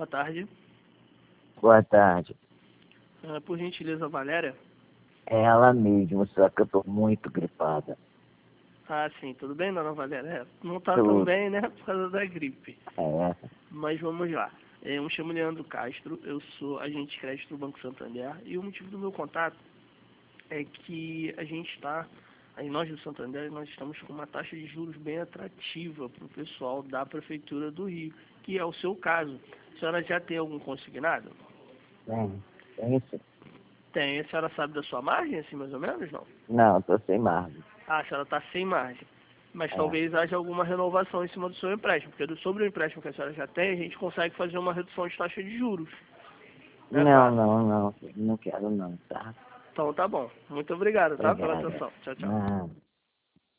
Boa tarde. Boa tarde. Por gentileza, Valéria? É ela mesmo, só que eu tô muito gripada. Ah, sim, tudo bem, dona Valéria? Não tá tão Tudo. bem, né, por causa da gripe. É. Mas vamos lá. Eu me chamo Leandro Castro, eu sou agente de crédito do Banco Santander e o motivo do meu contato é que nós do Santander, nós estamos com uma taxa de juros bem atrativa para o pessoal da Prefeitura do Rio, que é o seu caso. A senhora já tem algum consignado? Tem isso? Tem. A senhora sabe da sua margem, assim, mais ou menos, não? Não, tô sem margem. Ah, a senhora está sem margem. Mas É. talvez haja alguma renovação em cima do seu empréstimo, porque sobre o empréstimo que a senhora já tem, a gente consegue fazer uma redução de taxa de juros. É Não, claro. não, não. Não quero não, tá? Então tá bom. Muito obrigado, tá? Pela Obrigada. atenção. Tchau, tchau. Não.